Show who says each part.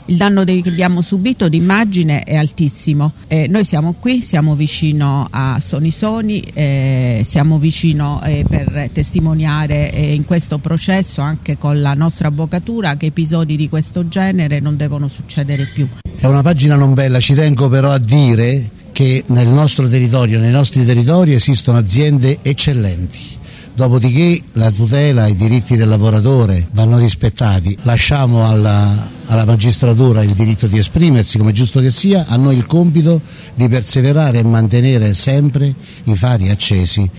Speaker 1: Il danno che abbiamo subito d'immagine è altissimo. Noi siamo qui, siamo vicino a Sonisoni, siamo vicino per testimoniare in questo processo anche con la nostra avvocatura che episodi di questo genere non devono succedere più.
Speaker 2: È una pagina non bella, ci tengo però a dire che nel nostro territorio, nei nostri territori esistono aziende eccellenti. Dopodiché la tutela e i diritti del lavoratore vanno rispettati. Lasciamo alla magistratura il diritto di esprimersi, come è giusto che sia, a noi il compito di perseverare e mantenere sempre i fari accesi.